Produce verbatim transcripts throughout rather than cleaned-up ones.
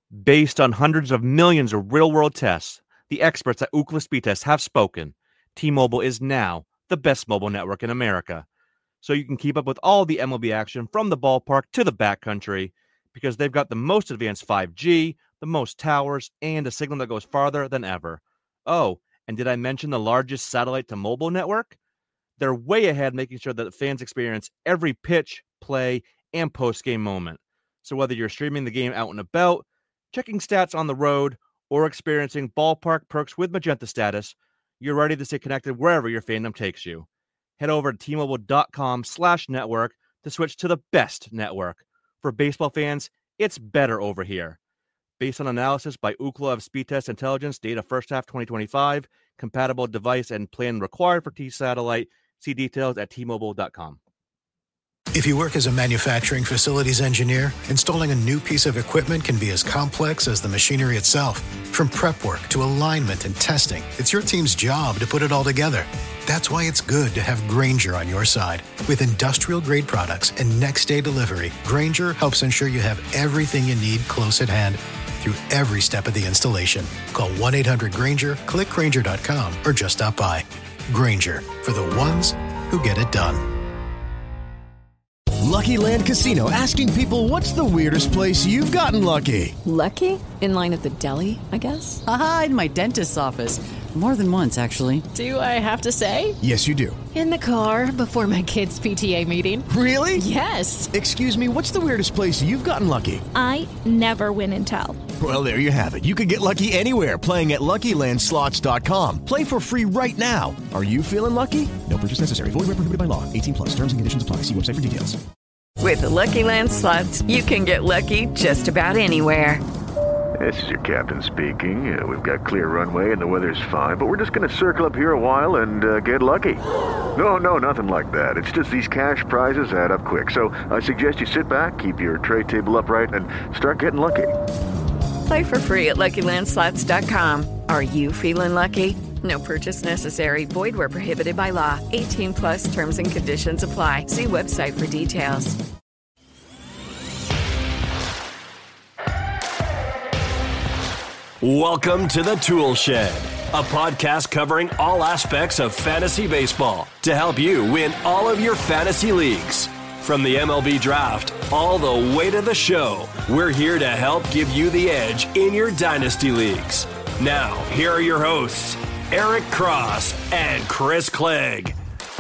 Based on hundreds of millions of real-world tests, the experts at Ookla Speed Test have spoken. T-Mobile is now the best mobile network in America. So you can keep up with all the M L B action from the ballpark to the backcountry because they've got the most advanced five G, the most towers, and a signal that goes farther than ever. Oh, and did I mention the largest satellite-to-mobile network? They're way ahead, making sure that fans experience every pitch, play, and post-game moment. So whether you're streaming the game out and about, checking stats on the road, or experiencing ballpark perks with Magenta Status, you're ready to stay connected wherever your fandom takes you. Head over to T-Mobile.com slash network to switch to the best network. For baseball fans, it's better over here. Based on analysis by Ookla of Speed Test Intelligence, data first half twenty twenty-five, compatible device and plan required for T-Satellite. See details at T Mobile dot com. If you work as a manufacturing facilities engineer, installing a new piece of equipment can be as complex as the machinery itself. From prep work to alignment and testing, it's your team's job to put it all together. That's why it's good to have Grainger on your side. With industrial-grade products and next-day delivery, Grainger helps ensure you have everything you need close at hand through every step of the installation. Call one eight hundred Grainger, click Grainger dot com, or just stop by. Grainger, for the ones who get it done. Lucky Land Casino, asking people, what's the weirdest place you've gotten lucky? Lucky? In line at the deli, I guess? Aha, in my dentist's office. More than once, actually. Do I have to say? Yes, you do. In the car before my kids' P T A meeting. Really? Yes. Excuse me, what's the weirdest place you've gotten lucky? I never win and tell. Well, there you have it. You can get lucky anywhere, playing at Lucky Land Slots dot com. Play for free right now. Are you feeling lucky? No purchase necessary. Void where prohibited by law. eighteen plus. Terms and conditions apply. See website for details. With the Lucky Land Slots, you can get lucky just about anywhere. This is your captain speaking. Uh, we've got clear runway and the weather's fine, but we're just going to circle up here a while and uh, get lucky. No, no, nothing like that. It's just these cash prizes add up quick. So I suggest you sit back, keep your tray table upright, and start getting lucky. Play for free at Lucky Land Slots dot com. Are you feeling lucky? No purchase necessary. Void where prohibited by law. eighteen plus terms and conditions apply. See website for details. Welcome to the Tool Shed, a podcast covering all aspects of fantasy baseball to help you win all of your fantasy leagues. From the M L B draft all the way to the show, we're here to help give you the edge in your dynasty leagues. Now, here are your hosts, Eric Cross and Chris Clegg.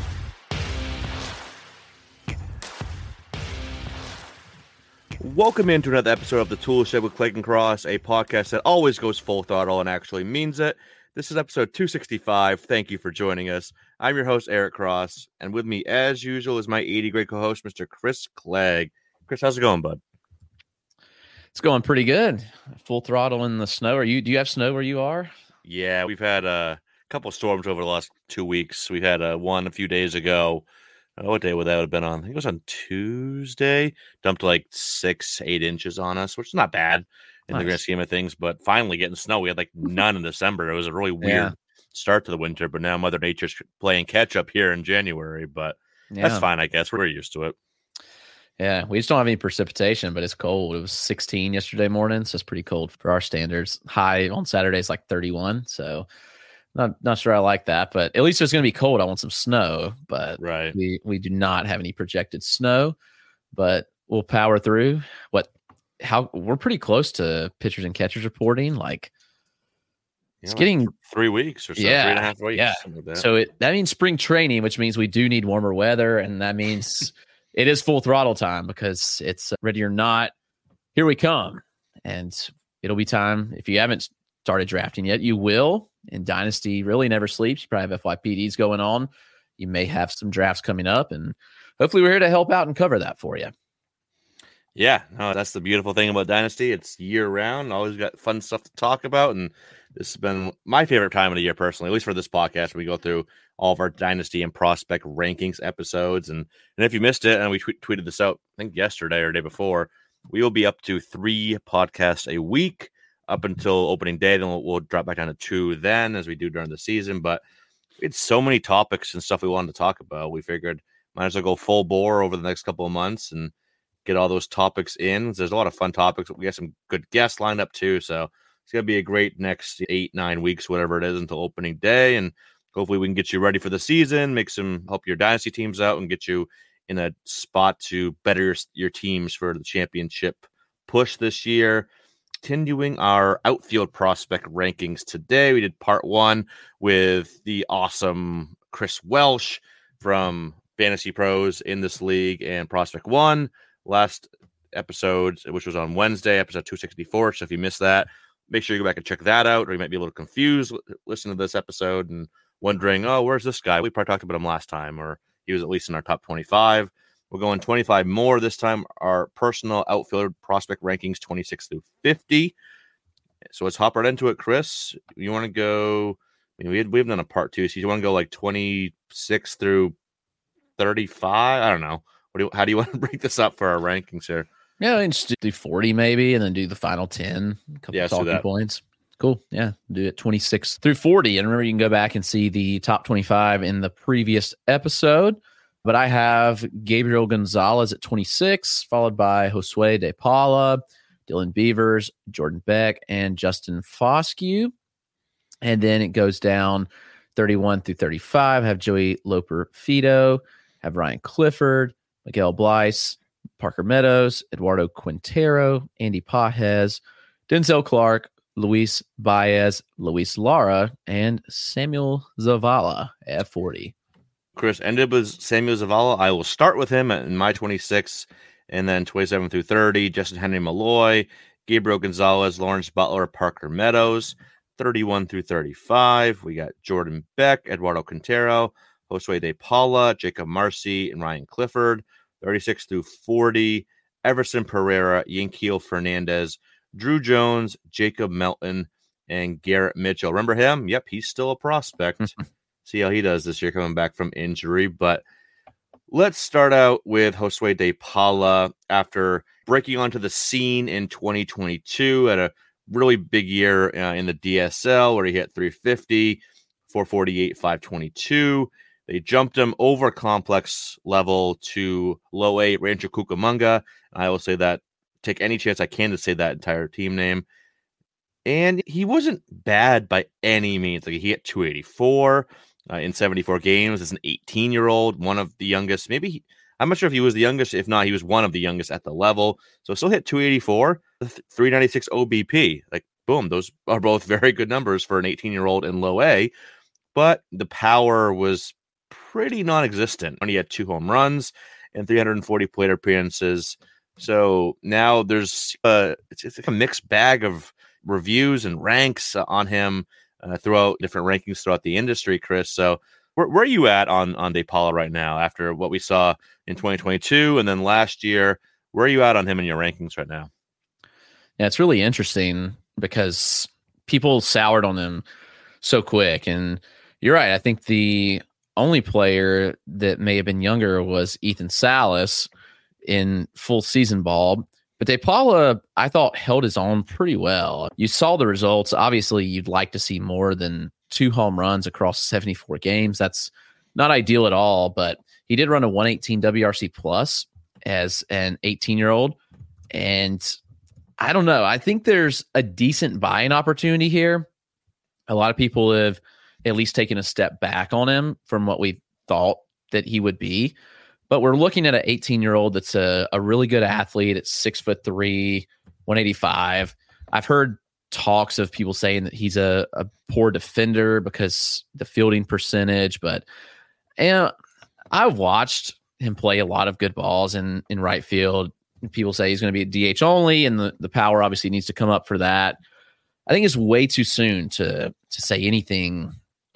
Welcome into another episode of The Tool Shed with Clegg and Cross, a podcast that always goes full throttle and actually means it. This is episode two sixty-five. Thank you for joining us. I'm your host, Eric Cross, and with me, as usual, is my eighty-grade co-host, Mister Chris Clegg. Chris, how's it going, bud? It's going pretty good. Full throttle in the snow. Are you? Do you have snow where you are? Yeah, we've had a couple of storms over the last two weeks. We had a one a few days ago. Oh, what day would that have been on? I think it was on Tuesday. Dumped like six, eight inches on us, which is not bad in nice. the grand scheme of things. But finally getting snow. We had like none in December. It was a really weird yeah. start to the winter. But now Mother Nature's playing catch up here in January. But yeah. that's fine, I guess. We're used to it. Yeah, we just don't have any precipitation, but it's cold. It was sixteen yesterday morning, so it's pretty cold for our standards. High on Saturday is like thirty-one, so not not sure I like that. But at least it's going to be cold. I want some snow, but right. we we do not have any projected snow, but we'll power through. What? How? We're pretty close to pitchers and catchers reporting. Like you it's know, getting like three weeks or so, yeah, three and a half weeks. Yeah. Like that. So it that means spring training, which means we do need warmer weather, and that means. It is full throttle time because it's ready or not. Here we come. And it'll be time. If you haven't started drafting yet, you will. And Dynasty really never sleeps. You probably have F Y P Ds going on. You may have some drafts coming up. And hopefully we're here to help out and cover that for you. Yeah, no, that's the beautiful thing about Dynasty. It's year round. Always got fun stuff to talk about. And this has been my favorite time of the year personally, at least for this podcast. We go through all of our Dynasty and prospect rankings episodes. And, and if you missed it, and we t- tweeted this out, I think yesterday or day before, we will be up to three podcasts a week up until opening day. Then we'll, we'll drop back down to two then as we do during the season. But it's so many topics and stuff we wanted to talk about. We figured might as well go full bore over the next couple of months and get all those topics in. There's a lot of fun topics. We got some good guests lined up too. So it's going to be a great next eight, nine weeks, whatever it is, until opening day. And hopefully we can get you ready for the season, make some, help your dynasty teams out and get you in a spot to better your, your teams for the championship push this year. Continuing our outfield prospect rankings today. We did part one with the awesome Chris Welsh from Fantasy Pros in this league and Prospect One. Last episode, which was on Wednesday, episode two sixty-four. So if you missed that, make sure you go back and check that out, or you might be a little confused listening to this episode and wondering, oh, where's this guy? We probably talked about him last time, or he was at least in our top twenty-five. We're going twenty-five more this time. Our personal outfielder prospect rankings, twenty-six through fifty. So let's hop right into it, Chris. You want to go? I mean, we had, we've done a part two, so you want to go like twenty-six through thirty-five? I don't know. What do you, how do you want to break this up for our rankings here? Yeah, I mean, just do forty maybe, and then do the final ten. A couple yeah, of talking points. Cool. Yeah, do it twenty-six through forty. And remember, you can go back and see the top twenty-five in the previous episode. But I have Gabriel Gonzalez at twenty-six, followed by Josue De Paula, Dylan Beavers, Jordan Beck, and Justin Foscue. And then it goes down thirty-one through thirty-five. I have Joey Loper-Fido, have Ryan Clifford, Miguel Blyce, Parker Meadows, Eduardo Quintero, Andy Pajes, Denzel Clark, Luis Baez, Luis Lara, and Samuel Zavala at forty. Chris ended with Samuel Zavala. I will start with him in my twenty-six, and then twenty-seven through thirty, Justin Henry Malloy, Gabriel Gonzalez, Lawrence Butler, Parker Meadows. thirty-one through thirty-five, we got Jordan Beck, Eduardo Quintero, Josue De Paula, Jacob Marcy, and Ryan Clifford. thirty-six through forty, Everson Pereira, Yanquiel Fernandez, Drew Jones, Jacob Melton, and Garrett Mitchell. Remember him? Yep, he's still a prospect. See how he does this year coming back from injury. But let's start out with Josue De Paula after breaking onto the scene in twenty twenty-two at a really big year uh, in the D S L where he hit three fifty, four forty-eight, five twenty-two. They jumped him over complex level to low A, Rancho Cucamonga. I will say that, take any chance I can to say that entire team name. And he wasn't bad by any means. Like, he hit two eighty-four uh, in seventy-four games as an eighteen-year-old, one of the youngest. Maybe he, I'm not sure if he was the youngest. If not, he was one of the youngest at the level. So still hit two eighty-four, three ninety-six O B P. Like, boom, those are both very good numbers for an eighteen-year-old in low A. But the power was pretty non-existent when he had two home runs and three hundred forty plate appearances. So now there's uh, it's, it's like a mixed bag of reviews and ranks on him uh, throughout different rankings throughout the industry, Chris. So where, where are you at on, on De Paula right now after what we saw in twenty twenty-two and then last year? Where are you at on him in your rankings right now? Yeah, it's really interesting because people soured on him so quick. And you're right. I think the only player that may have been younger was Ethan Salas in full season ball. But De Paula, I thought, held his own pretty well. You saw the results. Obviously, you'd like to see more than two home runs across seventy-four games. That's not ideal at all, but he did run a one eighteen W R C plus as an eighteen-year-old. And I don't know. I think there's a decent buying opportunity here. A lot of people have at least taken a step back on him from what we thought that he would be. But we're looking at an eighteen-year-old that's a, a really good athlete. It's six foot three, one eighty-five. I've heard talks of people saying that he's a, a poor defender because the fielding percentage. But and I've watched him play a lot of good balls in, in right field. People say he's going to be a D H only, and the, the power obviously needs to come up for that. I think it's way too soon to to say anything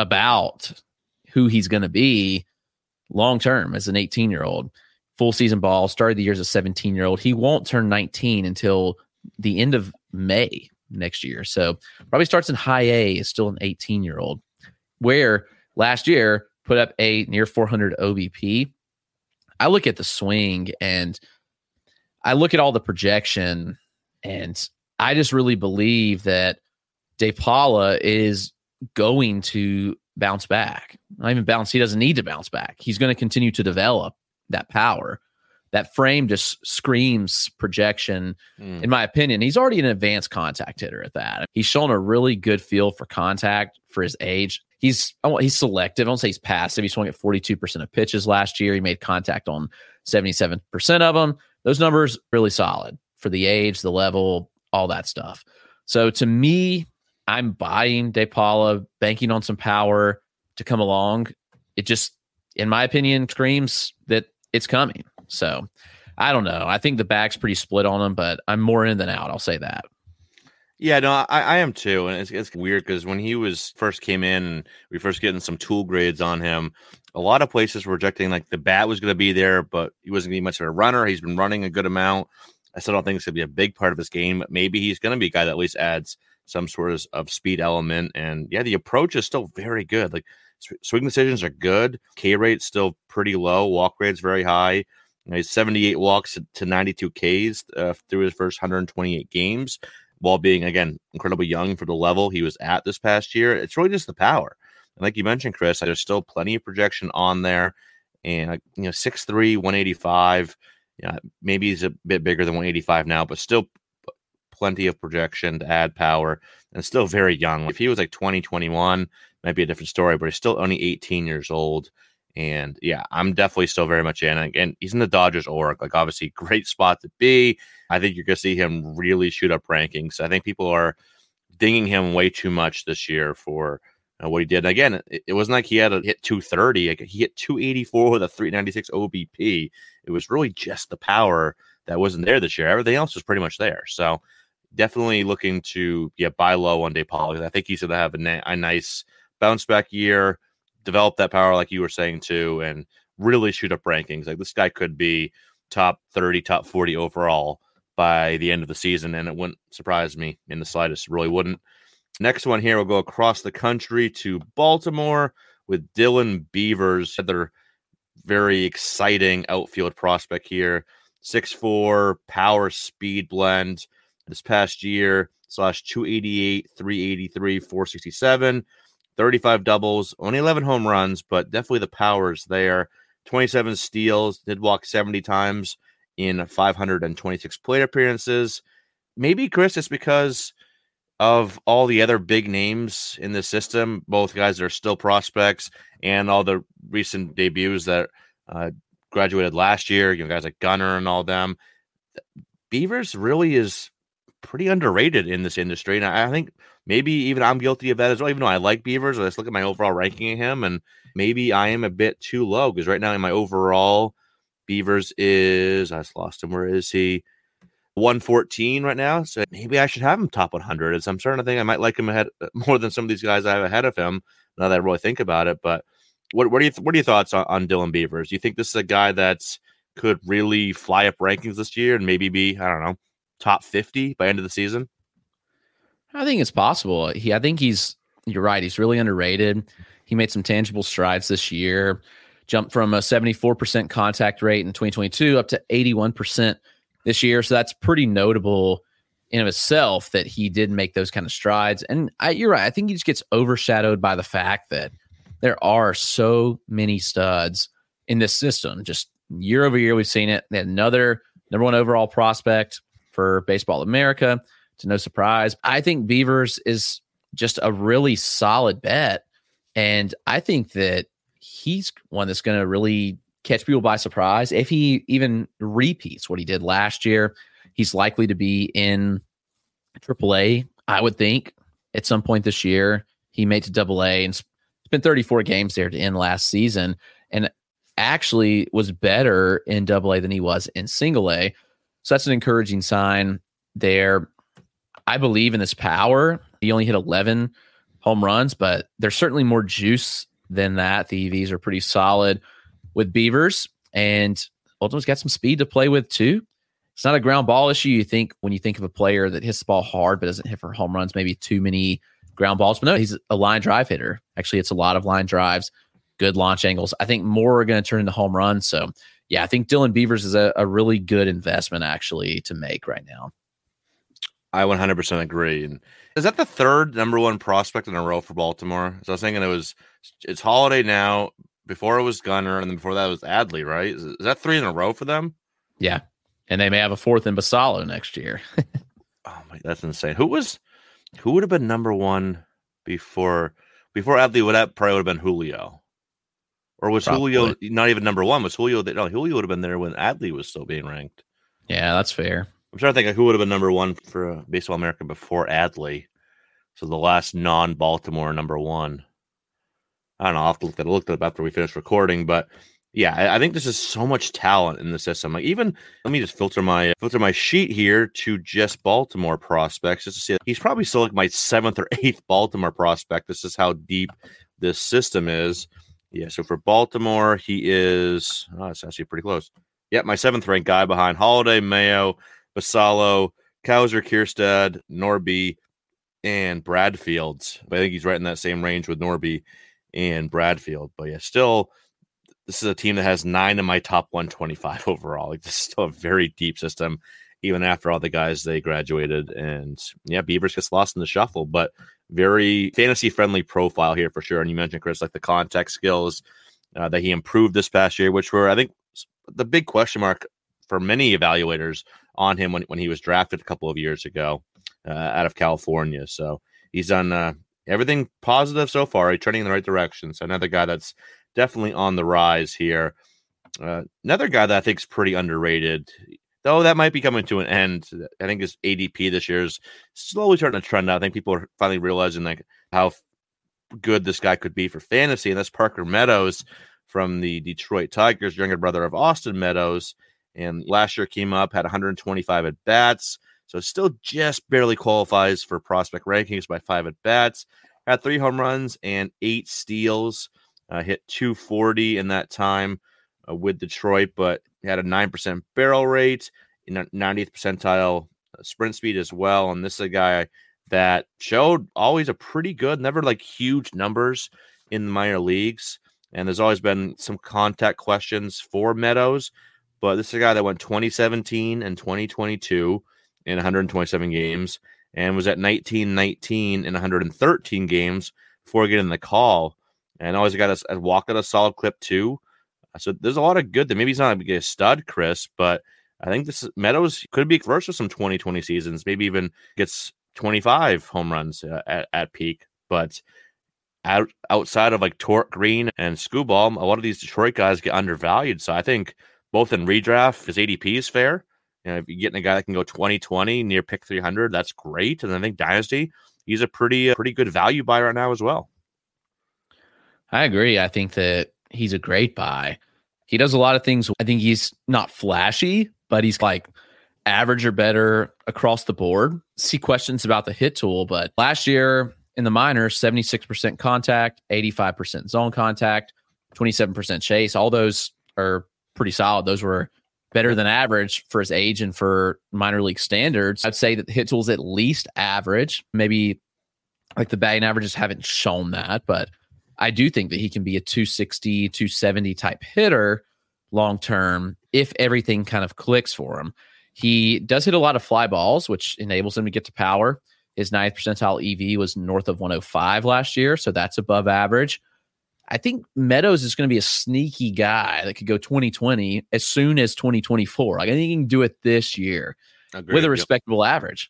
about who he's going to be long-term as an eighteen-year-old. Full season ball, started the year as a seventeen-year-old. He won't turn nineteen until the end of May next year. So probably starts in high A, is still an eighteen-year-old, where last year put up a near four hundred O B P. I look at the swing and I look at all the projection, and I just really believe that De Paula is going to bounce back. Not even bounce. He doesn't need to bounce back. He's going to continue to develop that power. that frame just screams projection, mm. in my opinion. He's already an advanced contact hitter at that. He's shown a really good feel for contact for his age. He's he's selective. I don't say he's passive. He swung at forty-two percent of pitches last year. He made contact on seventy-seven percent of them. Those numbers really solid for the age, the level, all that stuff. So to me, I'm buying De Paula, banking on some power to come along. It just, in my opinion, screams that it's coming. So I don't know. I think the bag's pretty split on him, but I'm more in than out. I'll say that. Yeah, no, I, I am too. And it's, it's weird because when he was first came in and we first getting some tool grades on him, a lot of places were projecting like the bat was going to be there, but he wasn't going to be much of a runner. He's been running a good amount. I still don't think it's going to be a big part of his game, but maybe he's going to be a guy that at least adds some sort of, of speed element. And yeah, the approach is still very good. Like swing decisions are good. K rate's still pretty low. Walk rate's very high. You know, he's seventy-eight walks to ninety-two Ks uh, through his first one hundred twenty-eight games, while being, again, incredibly young for the level he was at this past year. It's really just the power. And like you mentioned, Chris, there's still plenty of projection on there. And, you know, six three, one eighty-five, you know, maybe he's a bit bigger than one eighty-five now, but still plenty of projection to add power and still very young. If he was like twenty, twenty-one, might be a different story, but he's still only eighteen years old. And yeah, I'm definitely still very much in. And he's in the Dodgers org, like obviously great spot to be. I think you're going to see him really shoot up rankings. I think people are dinging him way too much this year for uh, what he did. And again, it, it wasn't like he had to hit two thirty. Like he hit two eighty-four with a three ninety-six O B P. It was really just the power that wasn't there this year. Everything else was pretty much there. So definitely looking to yeah buy low on De Paula. I think he's going to have a, na- a nice bounce back year, develop that power like you were saying too, and really shoot up rankings. Like this guy could be top thirty, top forty overall by the end of the season, and it wouldn't surprise me in the slightest. Really wouldn't. Next one here, we'll go across the country to Baltimore with Dylan Beavers. They're very exciting outfield prospect here. six four power speed blend. This past year, slash two eighty-eight, three eighty-three, four sixty-seven, thirty-five doubles, only eleven home runs, but definitely the power's there. twenty-seven steals, did walk seventy times in five hundred twenty-six plate appearances. Maybe, Chris, it's because of all the other big names in the system, both guys that are still prospects and all the recent debuts that uh, graduated last year, you know, guys like Gunnar and all them. Beavers really is pretty underrated in this industry. And I think maybe even I'm guilty of that as well, even though I like Beavers. I just look at my overall ranking of him, and maybe I am a bit too low because right now in my overall, Beavers is, I just lost him. Where is he? one fourteen right now. So maybe I should have him top one hundred. And so I'm starting to think I might like him ahead more than some of these guys I have ahead of him now that I really think about it. But what, what are you, what are your thoughts on, on Dylan Beavers? Do you think this is a guy that's could really fly up rankings this year and maybe be, I don't know, top fifty by end of the season? I think it's possible. He, I think he's, you're right. He's really underrated. He made some tangible strides this year, jumped from a seventy-four percent contact rate in twenty twenty-two up to eighty-one percent this year. So that's pretty notable in of itself that he did make those kind of strides. And I, you're right. I think he just gets overshadowed by the fact that there are so many studs in this system. Just year over year, we've seen it. They had another number one overall prospect for Baseball America, to no surprise. I think Beavers is just a really solid bet. And I think that he's one that's going to really catch people by surprise. If he even repeats what he did last year, he's likely to be in triple A, I would think, at some point this year. He made to double A and spent thirty-four games there to end last season, and actually was better in double A than he was in single A. So that's an encouraging sign there. I believe in this power. He only hit eleven home runs, but there's certainly more juice than that. The E Vs are pretty solid with Beavers, and ultimately's got some speed to play with too. It's not a ground ball issue. You think when you think of a player that hits the ball hard but doesn't hit for home runs, maybe too many ground balls. But no, he's a line drive hitter. Actually, it's a lot of line drives, good launch angles. I think more are going to turn into home runs. So yeah, I think Dylan Beavers is a, a really good investment actually to make right now. I one hundred percent agree. And is that the third number one prospect in a row for Baltimore? So I was thinking it was, it's Holiday now. Before it was Gunnar, and then before that was Adley, right? Is, is that three in a row for them? Yeah. And they may have a fourth in Basallo next year. Oh my, that's insane. Who was, who would have been number one before, before Adley? Would that probably would have been Julio, or was probably. Julio not even number one? Was Julio? No, Julio would have been there when Adley was still being ranked. Yeah, that's fair. I'm trying to think of who would have been number one for uh, Baseball America before Adley. So the last non-Baltimore number one. I don't know. I'll have to look at, look at it after we finish recording, but yeah, I, I think this is so much talent in the system. Like even let me just filter my filter my sheet here to just Baltimore prospects just to see. He's probably still like my seventh or eighth Baltimore prospect. This is how deep this system is. Yeah, so for Baltimore, he is. Oh, it's actually pretty close. Yeah, my seventh ranked guy behind Holiday, Mayo, Basallo, Kauser, Kierstad, Norby, and Bradfield. But I think he's right in that same range with Norby and Bradfield. But yeah, still, this is a team that has nine of my top one twenty-five overall. Like, this is still a very deep system, even after all the guys they graduated. And yeah, Beavers gets lost in the shuffle, but very fantasy-friendly profile here for sure. And you mentioned, Chris, like the contact skills uh, that he improved this past year, which were, I think, the big question mark for many evaluators on him when, when he was drafted a couple of years ago uh, out of California. So he's done uh, everything positive so far. He's trending in the right direction. So another guy that's definitely on the rise here. Uh, another guy that I think is pretty underrated, though that might be coming to an end. I think his A D P this year is slowly starting to trend out. I think people are finally realizing like how good this guy could be for fantasy. And that's Parker Meadows from the Detroit Tigers, younger brother of Austin Meadows. And last year came up, had one hundred twenty-five at bats. So still just barely qualifies for prospect rankings by five at bats. Had three home runs and eight steals. Uh, hit two forty in that time uh, with Detroit, but had a nine percent barrel rate, in a ninetieth percentile sprint speed as well. And this is a guy that showed always a pretty good, never like huge numbers in the minor leagues. And there's always been some contact questions for Meadows, but this is a guy that went twenty seventeen and twenty twenty-two in one hundred twenty-seven games and was at nineteen nineteen in one hundred thirteen games before getting the call. And always got us a walk at a solid clip too. So there's a lot of good that maybe he's not a stud, Chris, but I think this Meadows could be first for some twenty twenty seasons, maybe even gets twenty-five home runs uh, at, at peak. But out, outside of like Torque Green and Skubal, a lot of these Detroit guys get undervalued. So I think both in redraft, his A D P is fair. You know, if you're getting a guy that can go twenty twenty near pick three hundred, that's great. And I think Dynasty, he's a pretty, uh, pretty good value buy right now as well. I agree. I think that he's a great buy. He does a lot of things. I think he's not flashy, but he's like average or better across the board. See questions about the hit tool, but last year in the minors, seventy-six percent contact, eighty-five percent zone contact, twenty-seven percent chase. All those are pretty solid. Those were better than average for his age and for minor league standards. I'd say that the hit tool's at least average. Maybe like the batting averages haven't shown that, but I do think that he can be a two sixty, two seventy type hitter long-term if everything kind of clicks for him. He does hit a lot of fly balls, which enables him to get to power. His ninth percentile E V was north of one oh five last year, so that's above average. I think Meadows is going to be a sneaky guy that could go twenty twenty as soon as twenty twenty-four. Like, I think he can do it this year Agreed. with a respectable yep. average.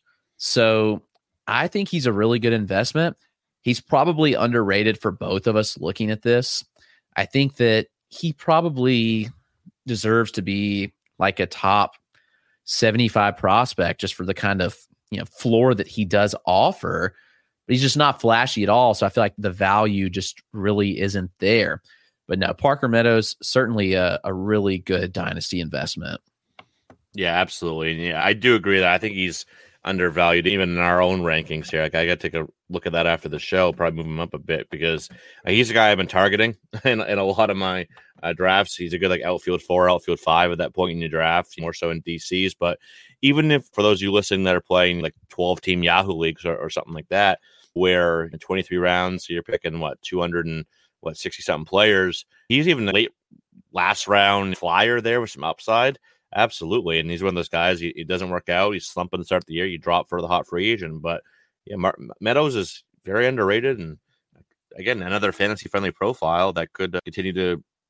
So I think he's a really good investment. He's probably underrated for both of us looking at this. I think that he probably deserves to be like a top seventy-five prospect just for the kind of, you know, floor that he does offer. But he's just not flashy at all. So I feel like the value just really isn't there. But no, Parker Meadows, certainly a, a really good dynasty investment. Yeah, absolutely. And yeah, I do agree that I think he's undervalued even in our own rankings here. Like, I got to take a look at that after the show, probably move him up a bit because uh, he's a guy I've been targeting in, in a lot of my uh, drafts. He's a good like outfield four, outfield five at that point in your draft, more so in D Cs. But even if for those of you listening that are playing like twelve team Yahoo leagues or, or something like that, where in twenty-three rounds, so you're picking what two hundred and what sixty something players, he's even a late last round flyer there with some upside. Absolutely. And he's one of those guys, he, it doesn't work out. He's slumping to start the year. You drop for the hot free agent. But yeah, Mar- Meadows is very underrated. And again, another fantasy friendly profile that could uh, continue to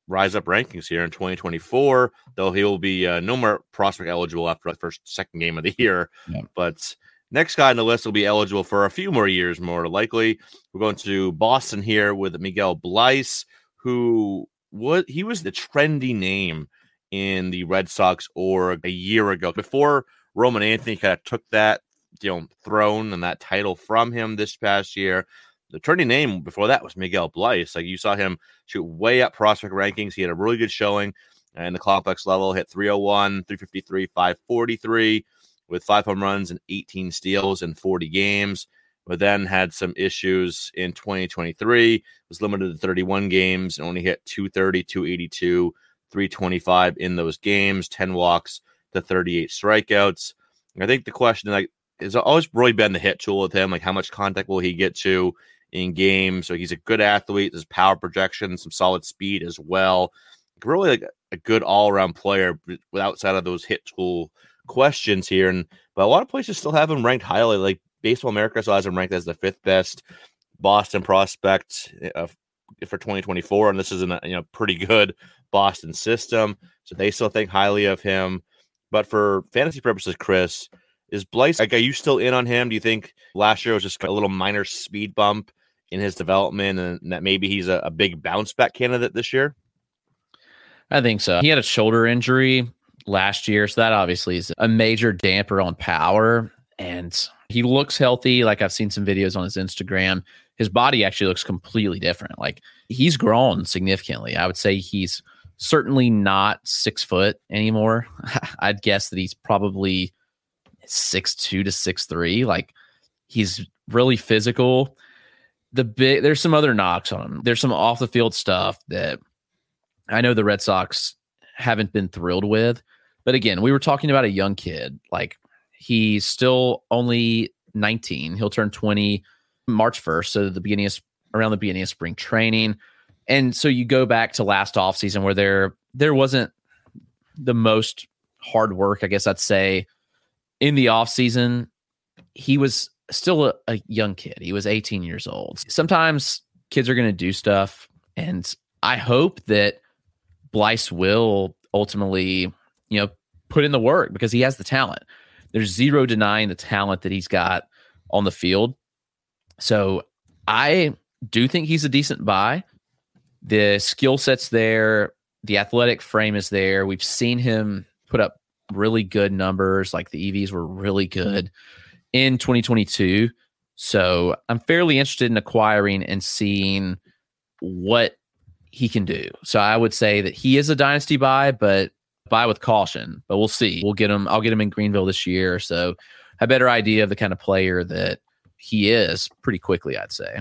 rise up rankings here in twenty twenty-four, though he will be uh, no more prospect eligible after the first, second game of the year. Yeah. But next guy on the list will be eligible for a few more years, more likely. We're going to Boston here with Miguel Bleis, who was, he was the trendy name in the Red Sox org a year ago, before Roman Anthony kind of took that, you know, throne and that title from him this past year. The trendy name before that was Miguel Bleis. Like, you saw him shoot way up prospect rankings. He had a really good showing in the complex level, hit three oh one, three fifty-three, five forty-three with five home runs and eighteen steals in forty games, but then had some issues in twenty twenty-three, was limited to thirty-one games and only hit two thirty, two eighty-two, three twenty-five in those games, ten walks to thirty-eight strikeouts. I think the question, like, has always really been the hit tool with him. Like, how much contact will he get to in games? So he's a good athlete. There's power projection, some solid speed as well. Really like a good all-around player outside of those hit tool questions here. And but a lot of places still have him ranked highly. Like Baseball America still has him ranked as the fifth best Boston prospect uh, for twenty twenty-four. And this is a you know pretty good Boston system. So they still think highly of him. But for fantasy purposes, Chris, is Bleis, like, are you still in on him? Do you think last year was just a little minor speed bump in his development and that maybe he's a, a big bounce back candidate this year? I think so. He had a shoulder injury last year, so that obviously is a major damper on power. And he looks healthy. Like, I've seen some videos on his Instagram. His body actually looks completely different. Like, he's grown significantly. I would say he's certainly not six foot anymore. I'd guess that he's probably six two to six three. Like, he's really physical. The big, there's some other knocks on him. There's some off the field stuff that I know the Red Sox haven't been thrilled with. But again, we were talking about a young kid. Like, he's still only nineteen. He'll turn twenty March first, so the beginning of around the beginning of spring training. And so you go back to last offseason where there there wasn't the most hard work, I guess I'd say, in the offseason. He was still a, a young kid. He was eighteen years old. Sometimes kids are going to do stuff, and I hope that Bleis will ultimately, you know, put in the work because he has the talent. There's zero denying the talent that he's got on the field. So I do think he's a decent buy. The skill set's there. The athletic frame is there. We've seen him put up really good numbers. Like, the E Vs were really good in twenty twenty-two. So I'm fairly interested in acquiring and seeing what he can do. So I would say that he is a dynasty buy, but buy with caution. But we'll see. We'll get him. I'll get him in Greenville this year. So a better idea of the kind of player that he is pretty quickly, I'd say.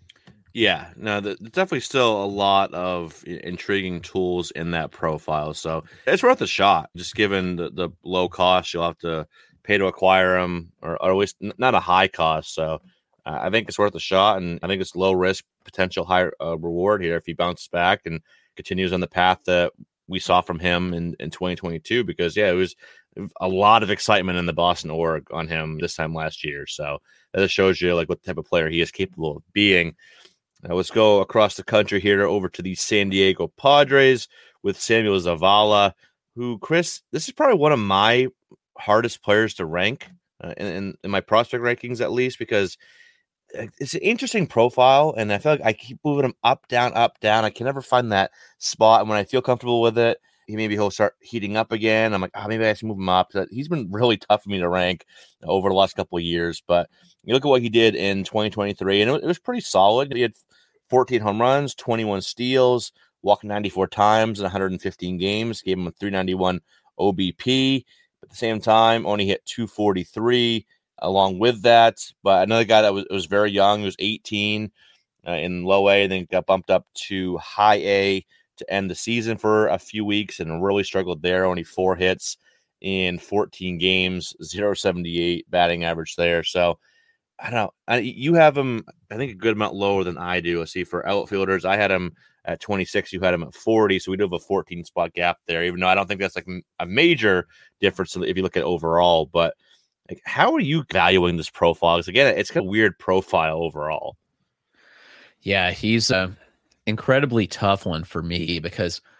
Yeah, no, there's definitely still a lot of intriguing tools in that profile. So it's worth a shot, just given the, the low cost you'll have to pay to acquire them, or, or at least not a high cost. So uh, I think it's worth a shot, and I think it's low risk, potential high uh, reward here if he bounces back and continues on the path that we saw from him in, in twenty twenty-two. Because, yeah, it was a lot of excitement in the Boston org on him this time last year. So that just shows you like what type of player he is capable of being. Now let's go across the country here over to the San Diego Padres with Samuel Zavala, who, Chris, this is probably one of my hardest players to rank uh, in, in my prospect rankings, at least, because it's an interesting profile, and I feel like I keep moving him up, down, up, down. I can never find that spot, and when I feel comfortable with it, he maybe he'll start heating up again. I'm like, oh, maybe I should move him up. He's been really tough for me to rank over the last couple of years, but you look at what he did in twenty twenty-three, and it was pretty solid. He had fourteen home runs, twenty-one steals, walked ninety-four times in one hundred fifteen games, gave him a three ninety-one O B P. At the same time, only hit two forty-three along with that. But another guy that was, was very young, he was eighteen uh, in low A, and then got bumped up to high A to end the season for a few weeks and really struggled there. Only four hits in fourteen games, zero seventy-eight batting average there. So I don't know. I, you have him, I think, a good amount lower than I do. I see for outfielders, I had him at twenty-six. You had him at forty. So we do have a fourteen spot gap there, even though I don't think that's like a major difference if you look at overall. But like, how are you valuing this profile? Because again, it's kind of a weird profile overall. Yeah, he's an incredibly tough one for me because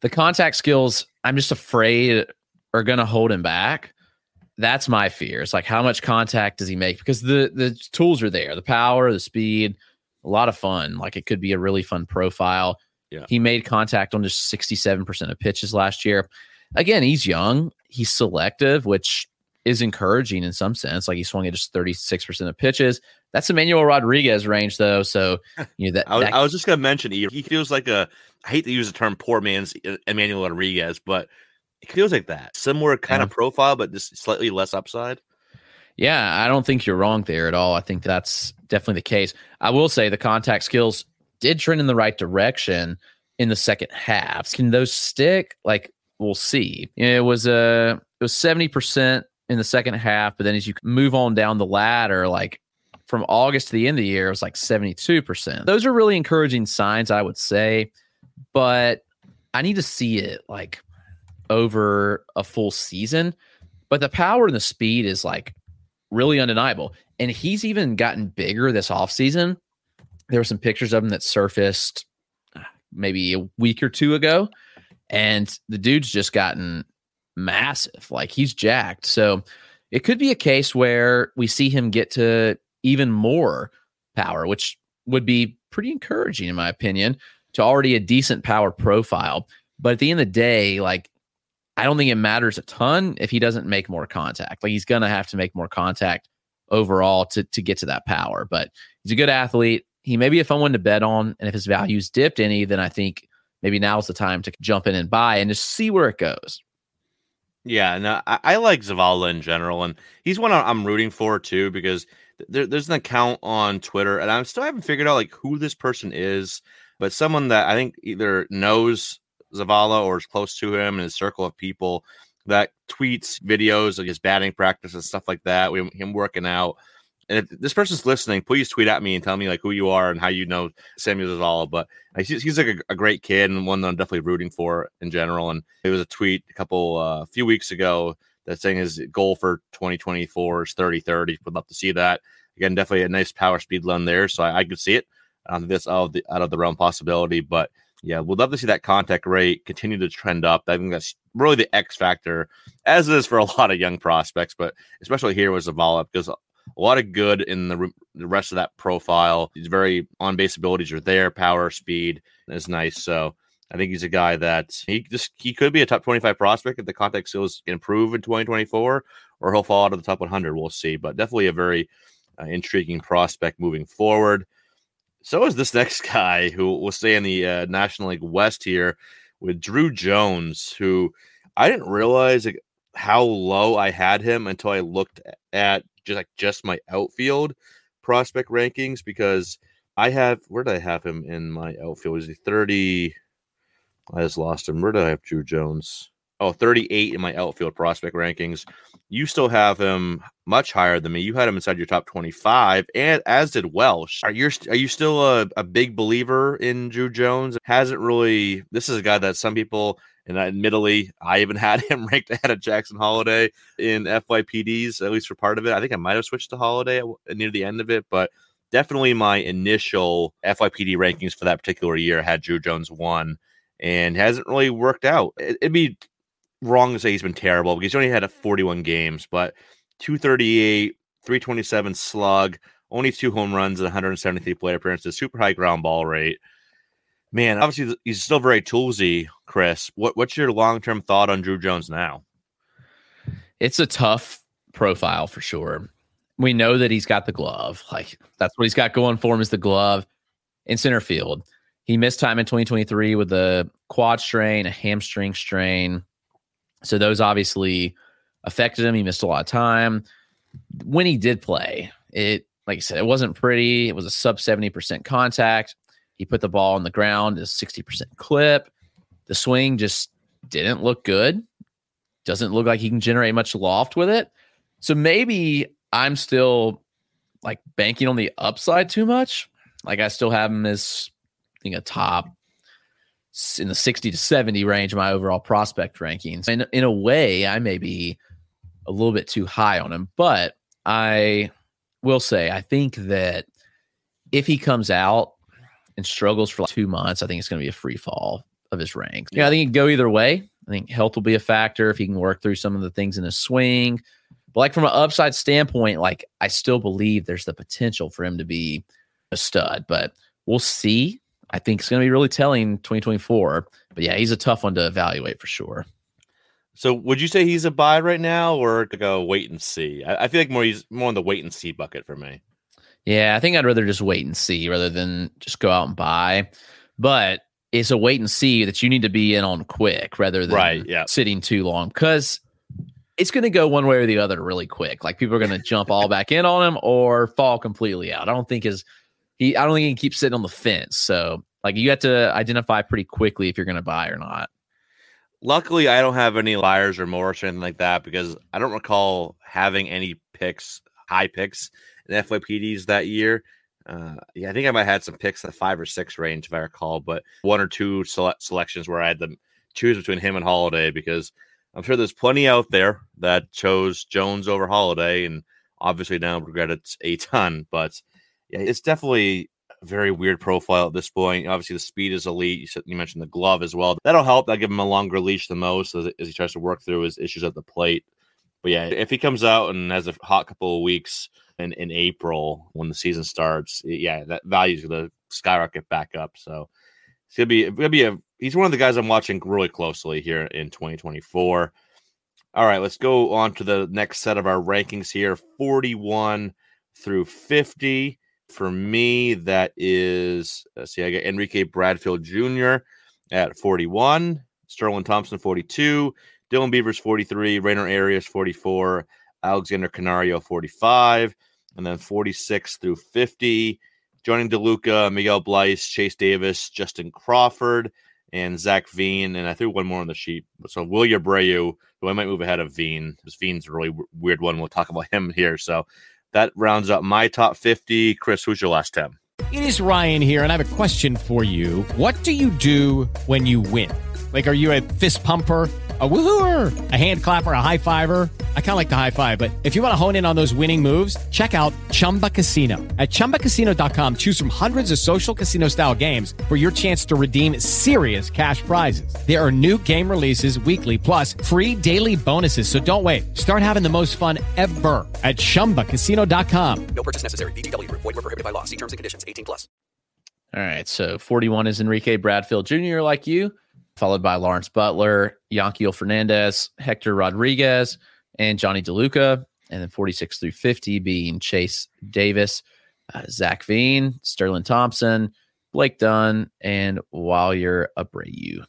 The contact skills, I'm just afraid are going to hold him back. That's my fear. It's like, how much contact does he make? Because the the tools are there, the power, the speed, a lot of fun. Like, it could be a really fun profile. Yeah. He made contact on just sixty-seven percent of pitches last year. Again, he's young. He's selective, which is encouraging in some sense. Like, he swung at just thirty-six percent of pitches. That's Emmanuel Rodriguez range, though. So, you know, that I, was, that, I was just going to mention, he feels like a, I hate to use the term poor man's Emmanuel Rodriguez, but it feels like that. Similar kind yeah. of profile, but just slightly less upside. Yeah, I don't think you're wrong there at all. I think that's definitely the case. I will say the contact skills did trend in the right direction in the second half. Can those stick? Like, we'll see. It was a, it was seventy percent in the second half, but then as you move on down the ladder, like from August to the end of the year, it was like seventy-two percent. Those are really encouraging signs, I would say, but I need to see it like over a full season. But the power and the speed is like really undeniable. And he's even gotten bigger this offseason. There were some pictures of him that surfaced maybe a week or two ago, and the dude's just gotten massive. Like, he's jacked. So it could be a case where we see him get to even more power, which would be pretty encouraging, in my opinion, to already a decent power profile. But at the end of the day, like, I don't think it matters a ton if he doesn't make more contact. Like, he's going to have to make more contact overall to, to get to that power. But he's a good athlete. He may be a fun one to bet on. And if his value's dipped any, then I think maybe now's the time to jump in and buy and just see where it goes. Yeah, no, I, I like Zavala in general. And he's one I'm rooting for, too, because there, there's an account on Twitter, and I still haven't figured out like who this person is, but someone that I think either knows Zavala or is close to him in his circle of people that tweets videos of his batting practice and stuff like that, we, him working out. And if this person's listening, please tweet at me and tell me like who you are and how you know Samuel Zavala. But like, he's, he's like a, a great kid and one that I'm definitely rooting for in general. And there was a tweet a couple a uh, few weeks ago that's saying his goal for twenty twenty-four is thirty thirty. Would love to see that. Again, definitely a nice power speed blend there, so I, I could see it. I don't think that's out of the out of the realm possibility, but yeah, we'd love to see that contact rate continue to trend up. I think that's really the X factor, as it is for a lot of young prospects, but especially here with Zavala, because a lot of good in the, the rest of that profile. He's very on-base abilities are there, power, speed is nice. So I think he's a guy that he just he could be a top twenty-five prospect if the contact skills improve in twenty twenty-four, or he'll fall out of the top one hundred. We'll see, but definitely a very uh, intriguing prospect moving forward. So is this next guy who will stay in the uh, National League West here with Drew Jones, who I didn't realize like, how low I had him until I looked at just like just my outfield prospect rankings, because I have, where did I have him in my outfield? Is he thirty? I just lost him. Where did I have Drew Jones? Oh, thirty-eight in my outfield prospect rankings. You still have him much higher than me. You had him inside your top twenty-five, and as did Welsh. Are you are you still a, a big believer in Drew Jones? Hasn't really. This is a guy that some people, and admittedly, I even had him ranked ahead of Jackson Holiday in F Y P Ds, at least for part of it. I think I might have switched to Holiday near the end of it, but definitely my initial F Y P D rankings for that particular year had Drew Jones one, and hasn't really worked out. It, it'd be wrong to say he's been terrible because he's only had a forty-one games, but two thirty-eight, three twenty-seven slug, only two home runs and one hundred seventy-three plate appearances, super high ground ball rate. Man, obviously he's still very toolsy, Chris. What, what's your long-term thought on Drew Jones now? It's a tough profile for sure. We know that he's got the glove. Like, that's what he's got going for him is the glove in center field. He missed time in twenty twenty-three with a quad strain, a hamstring strain. So those obviously affected him. He missed a lot of time. When he did play, it, like I said, it wasn't pretty. It was a sub seventy percent contact. He put the ball on the ground at a sixty percent clip. The swing just didn't look good. Doesn't look like he can generate much loft with it. So maybe I'm still like banking on the upside too much. Like, I still have him as I think a top in the sixty to seventy range of my overall prospect rankings. And in a way, I may be a little bit too high on him, but I will say, I think that if he comes out and struggles for like two months, I think it's going to be a free fall of his ranks. Yeah, I think he can go either way. I think health will be a factor if he can work through some of the things in his swing. But like from an upside standpoint, like I still believe there's the potential for him to be a stud, but we'll see. I think it's going to be really telling twenty twenty-four. But yeah, he's a tough one to evaluate for sure. So would you say he's a buy right now or to go wait and see? I, I feel like more he's more on the wait and see bucket for me. Yeah, I think I'd rather just wait and see rather than just go out and buy. But it's a wait and see that you need to be in on quick rather than right, yeah. sitting too long, because it's going to go one way or the other really quick. Like people are going to jump all back in on him or fall completely out. I don't think his he. I don't think he can keep sitting on the fence. So like you have to identify pretty quickly if you're going to buy or not. Luckily, I don't have any liars or remorse or anything like that because I don't recall having any picks, high picks in F Y P Ds that year. Uh, yeah, I think I might have had some picks in the five or six range if I recall, but one or two select selections where I had to choose between him and Holiday because I'm sure there's plenty out there that chose Jones over Holiday, and obviously now regret it a ton. But yeah, it's definitely a very weird profile at this point. Obviously, the speed is elite. You said you mentioned the glove as well. That'll help. That'll give him a longer leash than most as, as he tries to work through his issues at the plate. But yeah, if he comes out and has a hot couple of weeks in, in April when the season starts, yeah, that value is going to skyrocket back up. So it's gonna be, it's gonna be a. He's one of the guys I'm watching really closely here in twenty twenty-four. All right, let's go on to the next set of our rankings here, forty-one through fifty. For me, that is, let's see, I got Enrique Bradfield Junior at forty-one, Sterling Thompson forty-two, Dylan Beavers forty-three, Rainer Arias forty-four, Alexander Canario forty-five, and then forty-six through fifty, joining DeLuca, Miguel Bleis, Chase Davis, Justin Crawford, and Zach Veen, and I threw one more on the sheet. So William Abreu, who I might move ahead of Veen, because Veen's a really w- weird one. We'll talk about him here. So that rounds up my top fifty. Chris, who's your last ten? It is Ryan here, and I have a question for you. What do you do when you win? Like, are you a fist pumper, a woohooer, a hand clapper, a high fiver? I kind of like the high five, but if you want to hone in on those winning moves, check out Chumba Casino. At chumba casino dot com, choose from hundreds of social casino style games for your chance to redeem serious cash prizes. There are new game releases weekly, plus free daily bonuses. So don't wait. Start having the most fun ever at chumba casino dot com. No purchase necessary. V G W. Void where prohibited by law. See terms and conditions. eighteen plus. All right. So forty-one is Enrique Bradfield Junior like you, followed by Lawrence Butler, Yanquiel Fernandez, Hector Rodriguez, and Johnny DeLuca. And then forty-six through fifty being Chase Davis, uh, Zach Veen, Sterling Thompson, Blake Dunn, and Wilyer Abreu.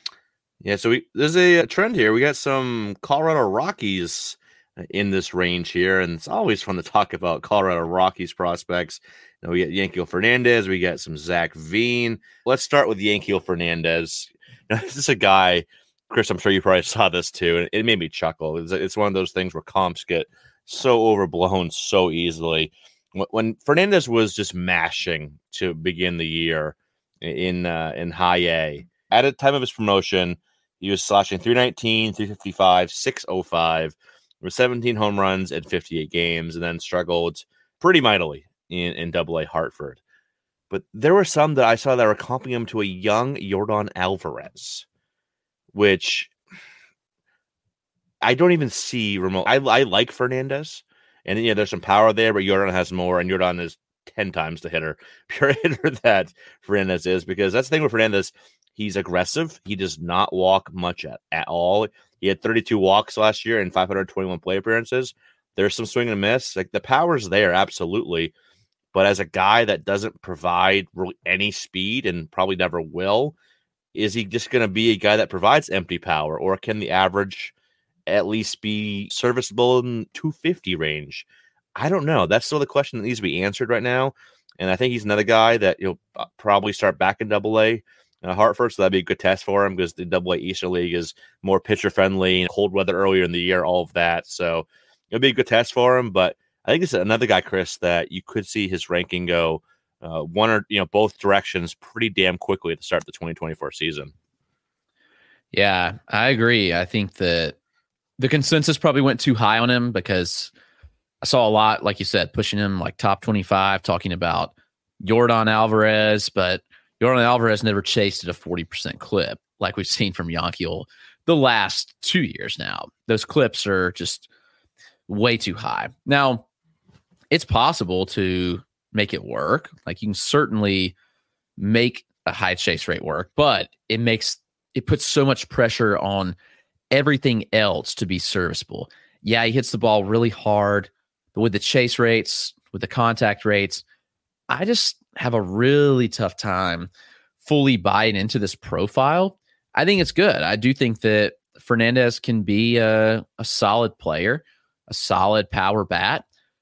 Yeah, so we, there's a, a trend here. We got some Colorado Rockies in this range here, and it's always fun to talk about Colorado Rockies prospects. You know, we got Yanquiel Fernandez, we got some Zach Veen. Let's start with Yanquiel Fernandez. Now, this is a guy, Chris, I'm sure you probably saw this too, and it made me chuckle. It's, it's one of those things where comps get so overblown so easily. When, when Fernandez was just mashing to begin the year in uh, in high A, at the time of his promotion, he was slashing three nineteen, three fifty-five, six oh five, with seventeen home runs in fifty-eight games, and then struggled pretty mightily in, in Double A Hartford. But there were some that I saw that were comping him to a young Yordan Alvarez, which I don't even see remote. I, I like Fernandez, and yeah, there's some power there, but Yordan has more, and Yordan is ten times the hitter, pure hitter that Fernandez is, because that's the thing with Fernandez. He's aggressive. He does not walk much at, at all. He had thirty-two walks last year and five hundred twenty-one play appearances. There's some swing and miss. Like, the power's there, absolutely. But as a guy that doesn't provide really any speed and probably never will, is he just going to be a guy that provides empty power, or can the average at least be serviceable in two fifty range? I don't know. That's still the question that needs to be answered right now. And I think he's another guy that you'll probably start back in Double A uh, Hartford, so that'd be a good test for him because the Double A Eastern League is more pitcher friendly, cold weather earlier in the year, all of that. So it'll be a good test for him. But I think it's another guy, Chris, that you could see his ranking go uh, one or you know both directions pretty damn quickly at the start of the twenty twenty-four season. Yeah, I agree. I think that the consensus probably went too high on him because I saw a lot, like you said, pushing him like top twenty-five, talking about Yordan Alvarez, but Yordan Alvarez never chased at a forty percent clip. like we've seen from Yanquiel the last two years now. Those clips are just way too high. Now, it's possible to make it work. Like you can certainly make a high chase rate work, but it makes it puts so much pressure on everything else to be serviceable. Yeah, he hits the ball really hard, but with the chase rates, with the contact rates, I just have a really tough time fully buying into this profile. I think it's good. I do think that Fernandez can be a, a solid player, a solid power bat,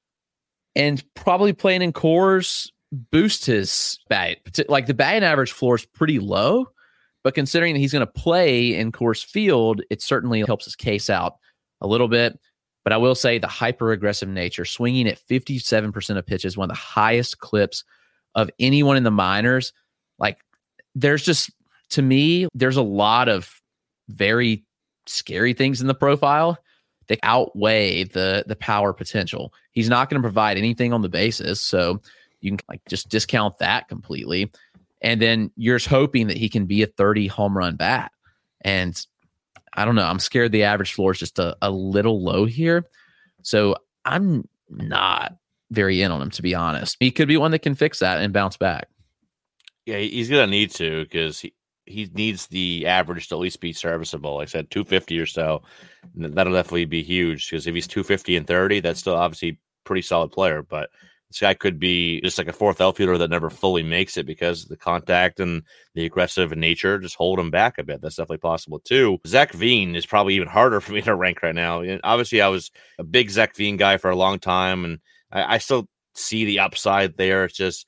and probably playing in Coors boost his bat. Like the batting average floor is pretty low, but considering that he's going to play in Coors Field, it certainly helps his case out a little bit. But I will say the hyper-aggressive nature, swinging at fifty-seven percent of pitches, one of the highest clips of anyone in the minors. Like there's just, to me, there's a lot of very scary things in the profile that outweigh the the power potential. He's not going to provide anything on the bases, so you can like just discount that completely. And then you're just hoping that he can be a thirty home run bat. And I don't know, I'm scared the average floor is just a, a little low here. So I'm not very in on him, to be honest. He could be one that can fix that and bounce back. Yeah, he's going to need to, because he, he needs the average to at least be serviceable. Like I said, two fifty or so. That'll definitely be huge, because if he's two fifty and thirty, that's still obviously pretty solid player. But this guy could be just like a fourth outfielder that never fully makes it because the contact and the aggressive nature just hold him back a bit. That's definitely possible too. Zach Veen is probably even harder for me to rank right now. And obviously, I was a big Zach Veen guy for a long time, and I, I still see the upside there. It's just,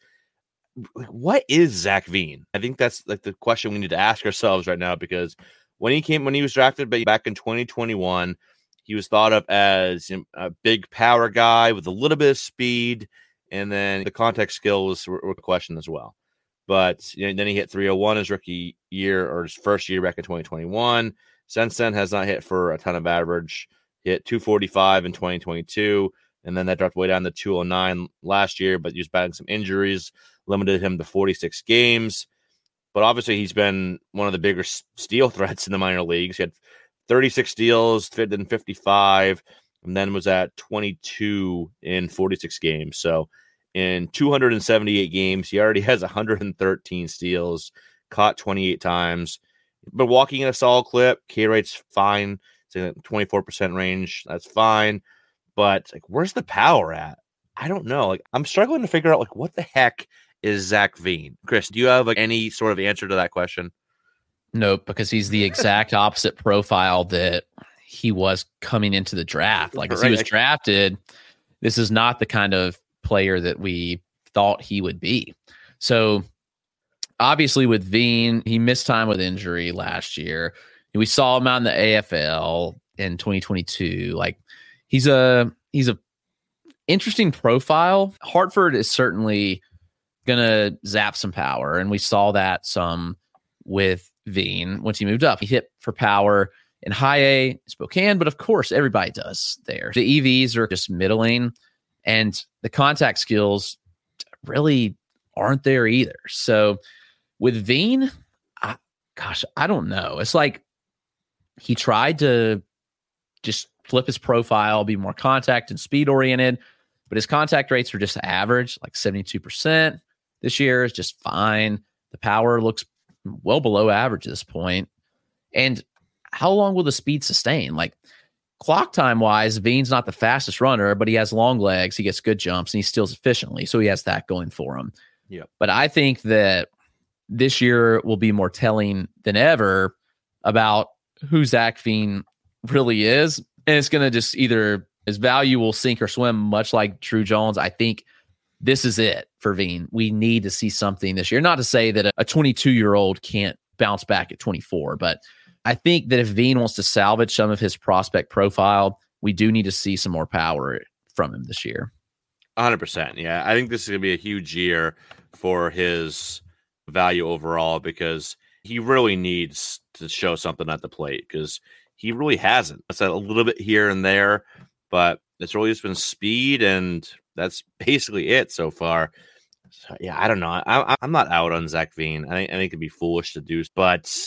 what is Zach Veen? I think that's like the question we need to ask ourselves right now, because when he came, when he was drafted back in twenty twenty-one, he was thought of as a big power guy with a little bit of speed, and then the contact skills were, were questioned as well. But you know, then he hit three oh one his rookie year, or his first year back in twenty twenty-one. Since then, has not hit for a ton of average. Hit two forty-five in twenty twenty-two, and then that dropped way down to two oh nine last year, but he was battling some injuries, limited him to forty-six games. But obviously, he's been one of the bigger steal threats in the minor leagues. He had thirty-six steals, fit in fifty-five, and then was at twenty-two in forty-six games. So in two hundred seventy-eight games, he already has one hundred thirteen steals, caught twenty-eight times. But walking in a solid clip, K rate's fine. It's in the twenty-four percent range. That's fine. But like, where's the power at? I don't know. Like, I'm struggling to figure out like what the heck is Zach Veen. Chris, do you have like any sort of answer to that question? Nope, because he's the exact opposite profile that he was coming into the draft. Like as right. he was drafted, this is not the kind of player that we thought he would be. So obviously with Veen, he missed time with injury last year. We saw him out in the A F L in twenty twenty-two. Like he's a he's a interesting profile. Hartford is certainly gonna zap some power, and we saw that some with Veen once he moved up. He hit for power in high A Spokane, but of course everybody does there. The E Vs are just middling, and the contact skills really aren't there either. So with Veen, I, gosh, I don't know. It's like he tried to just flip his profile, be more contact and speed oriented, but his contact rates are just average, like seventy-two percent. This year is just fine. The power looks well below average at this point. And how long will the speed sustain? Like clock time wise, Veen's not the fastest runner, but he has long legs. He gets good jumps and he steals efficiently. So he has that going for him. Yeah. But I think that this year will be more telling than ever about who Zach Veen really is. And it's going to just either his value will sink or swim, much like Drew Jones. I think this is it for Veen. We need to see something this year. Not to say that a twenty-two-year-old can't bounce back at twenty-four, but I think that if Veen wants to salvage some of his prospect profile, we do need to see some more power from him this year. one hundred percent. Yeah, I think this is going to be a huge year for his value overall, because he really needs to show something at the plate, because he really hasn't. It's a little bit here and there, but it's really just been speed, and that's basically it so far. So, yeah, I don't know. I, I'm not out on Zach Veen. I think, I think it'd be foolish to do, but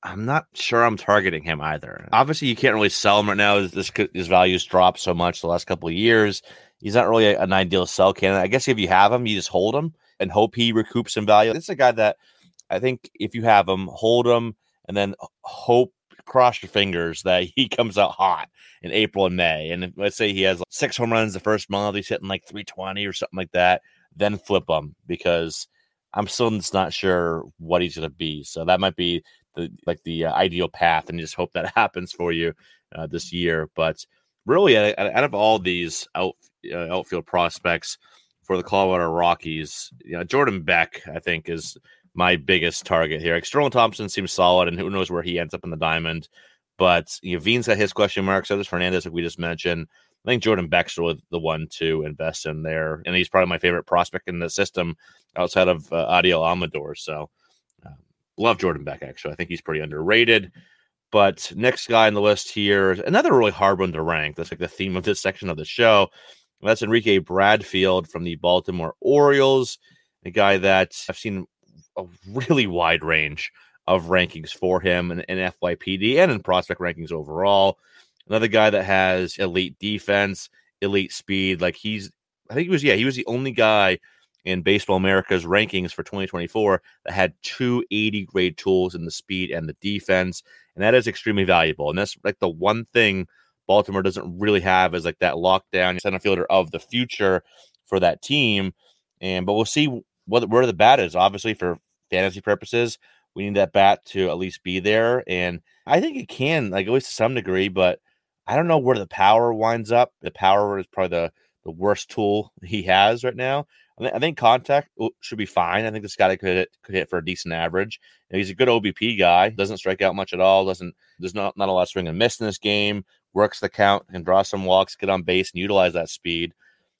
I'm not sure I'm targeting him either. Obviously, you can't really sell him right now. This his value's dropped so much the last couple of years. He's not really a, an ideal sell candidate. I guess if you have him, you just hold him and hope he recoups some value. This is a guy that I think if you have him, hold him and then hope, cross your fingers that he comes out hot in April and May. And if, let's say he has like six home runs the first month, he's hitting like three twenty or something like that, then flip him because I'm still just not sure what he's going to be. So that might be the like the uh, ideal path, and you just hope that happens for you uh, this year. But really, out, out of all these out, uh, outfield prospects for the Colorado Rockies, you know, Jordan Beck, I think, is my biggest target here. Like, Sterling Thompson seems solid, and who knows where he ends up in the diamond. But you know, Veen's got his question marks. So does Fernandez, like we just mentioned. I think Jordan Beck's really the one to invest in there, and he's probably my favorite prospect in the system outside of uh, Adiel Amador. So uh, love Jordan Beck, actually. I think he's pretty underrated. But next guy on the list here is another really hard one to rank. That's like the theme of this section of the show. And that's Enrique Bradfield from the Baltimore Orioles, a guy that I've seen a really wide range of rankings for him in, in F Y P D and in prospect rankings overall. Another guy that has elite defense, elite speed. Like he's, I think he was, yeah, he was the only guy in Baseball America's rankings for twenty twenty-four that had two eighty grade tools in the speed and the defense. And that is extremely valuable. And that's like the one thing Baltimore doesn't really have is like that lockdown center fielder of the future for that team. And, but we'll see what, where the bat is. Obviously for fantasy purposes, we need that bat to at least be there. And I think it can, like at least to some degree, but I don't know where the power winds up. The power is probably the, the worst tool he has right now. I, th- I think contact should be fine. I think this guy could hit, could hit for a decent average. You know, he's a good O B P guy. Doesn't strike out much at all. Doesn't There's not, not a lot of swing and miss in this game. Works the count, can draw some walks, get on base, and utilize that speed.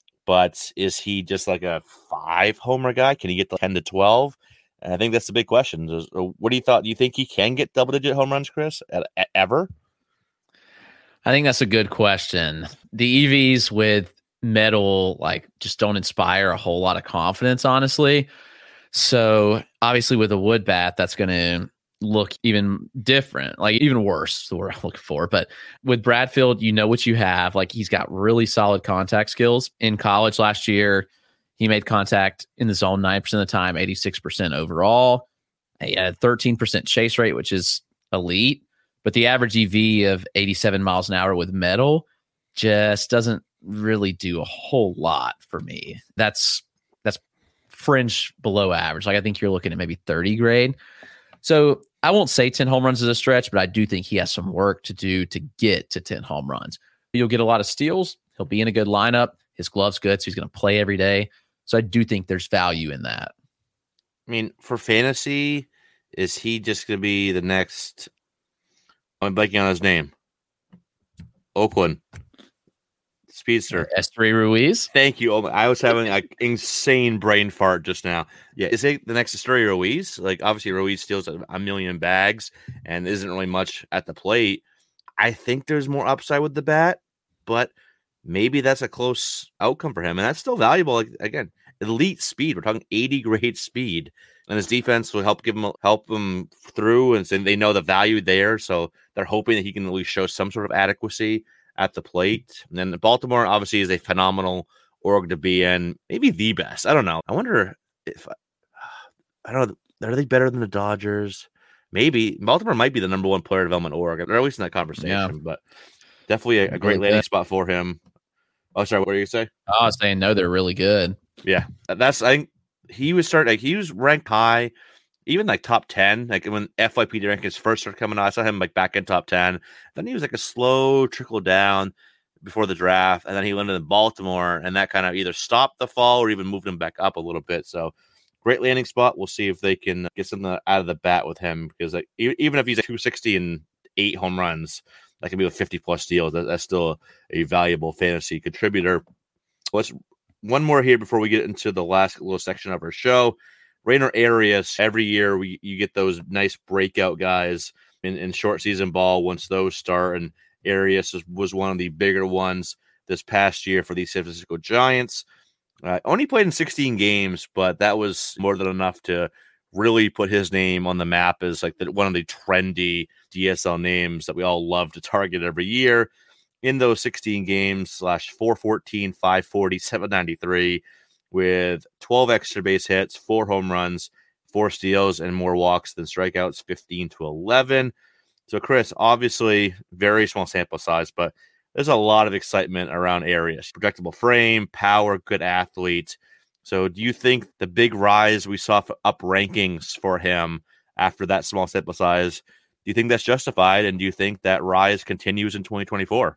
But is he just like a five homer guy? Can he get to ten to twelve? And I think that's the big question. What do you thought? Do you think he can get double digit home runs, Chris, ever? I think that's a good question. The E Vs with metal like just don't inspire a whole lot of confidence, honestly. So obviously with a wood bat, that's going to look even different, like even worse, the word I'm looking for. But with Bradfield, you know what you have. Like he's got really solid contact skills. In college last year, he made contact in the zone nine percent of the time, eighty-six percent overall. He had a thirteen percent chase rate, which is elite. But the average E V of eighty-seven miles an hour with metal just doesn't really do a whole lot for me. That's that's fringe below average. Like I think you're looking at maybe thirty grade. So I won't say ten home runs is a stretch, but I do think he has some work to do to get to ten home runs. You'll get a lot of steals. He'll be in a good lineup. His glove's good, so he's going to play every day. So I do think there's value in that. I mean, for fantasy, is he just going to be the next... I'm blanking on his name. Oakland speedster. Esteury Ruiz. Thank you. Oh, I was having an insane brain fart just now. Yeah, is it the next Esteury Ruiz? Like, obviously, Ruiz steals a million bags and isn't really much at the plate. I think there's more upside with the bat, but maybe that's a close outcome for him, and that's still valuable. Like, again, elite speed. We're talking eighty grade speed, and his defense will help give him help him through, and so they know the value there. So they're hoping that he can at least show some sort of adequacy at the plate. And then Baltimore obviously is a phenomenal org to be in, maybe the best. I don't know. I wonder if I don't know. Are they better than the Dodgers? Maybe Baltimore might be the number one player development org, or at least in that conversation. Yeah. But definitely a, a great landing good. spot for him. Oh, sorry. What were you saying? Oh, I was saying no. They're really good. Yeah, that's I think he was starting. Like, he was ranked high, even like top ten. Like when F Y P D rankings first started coming out, I saw him like back in top ten. Then he was like a slow trickle down before the draft, and then he landed in Baltimore, and that kind of either stopped the fall or even moved him back up a little bit. So great landing spot. We'll see if they can get something out of the bat with him, because like even if he's like two sixty and eight home runs, that can be a fifty plus deal. That, that's still a valuable fantasy contributor. Let's one more here before we get into the last little section of our show. Rainer Arias, every year we you get those nice breakout guys in, in short season ball once those start, and Arias was, was one of the bigger ones this past year for the San Francisco Giants. Uh, only played in sixteen games, but that was more than enough to really put his name on the map as like the, one of the trendy D S L names that we all love to target every year. In those sixteen games, slash four fourteen, five forty, seven ninety-three, with twelve extra base hits, four home runs, four steals, and more walks than strikeouts, fifteen to eleven. So, Chris, obviously very small sample size, but there's a lot of excitement around Arias. Projectable frame, power, good athlete. So do you think the big rise we saw for up rankings for him after that small sample size, do you think that's justified? And do you think that rise continues in twenty twenty-four?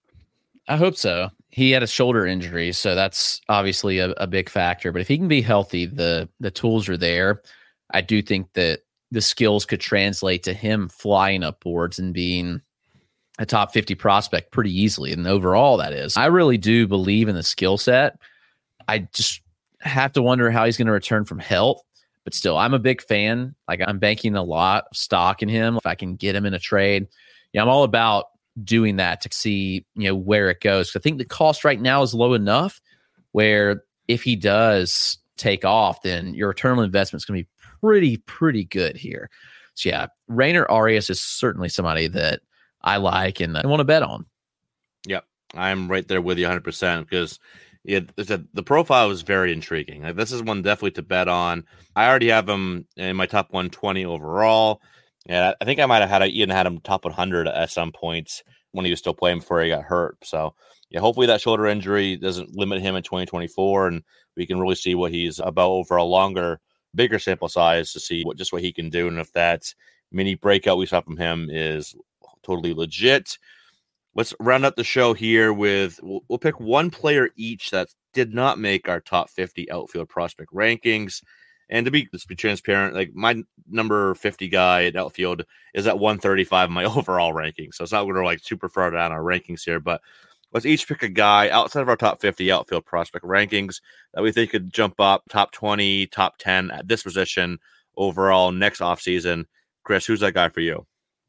I hope so. He had a shoulder injury, so that's obviously a, a big factor. But if he can be healthy, the the tools are there. I do think that the skills could translate to him flying up boards and being a top fifty prospect pretty easily. And overall, that is. I really do believe in the skill set. I just have to wonder how he's going to return from health. But still, I'm a big fan. Like, I'm banking a lot of stock in him. If I can get him in a trade, yeah, I'm all about doing that to see, you know, where it goes. I think the cost right now is low enough where if he does take off, then your return on investment is going to be pretty, pretty good here. So yeah, Rainer Arias is certainly somebody that I like and I want to bet on. Yep. I'm right there with you one hundred percent because it, it's a, the profile is very intriguing. Like, this is one definitely to bet on. I already have him in my top one twenty overall. And I think I might have had a, even had him top one hundred at some points when he was still playing before he got hurt. So yeah, hopefully that shoulder injury doesn't limit him in twenty twenty-four, and we can really see what he's about over a longer, bigger sample size to see what just what he can do. And if that mini breakout we saw from him is totally legit. Let's round up the show here with, we'll, we'll pick one player each that did not make our top fifty outfield prospect rankings. And to be, let's be transparent, like my number fifty guy at outfield is at one thirty-five in my overall ranking. So it's not going to like super far down our rankings here, but let's each pick a guy outside of our top fifty outfield prospect rankings that we think could jump up top twenty, top ten at this position overall next offseason. Chris, who's that guy for you?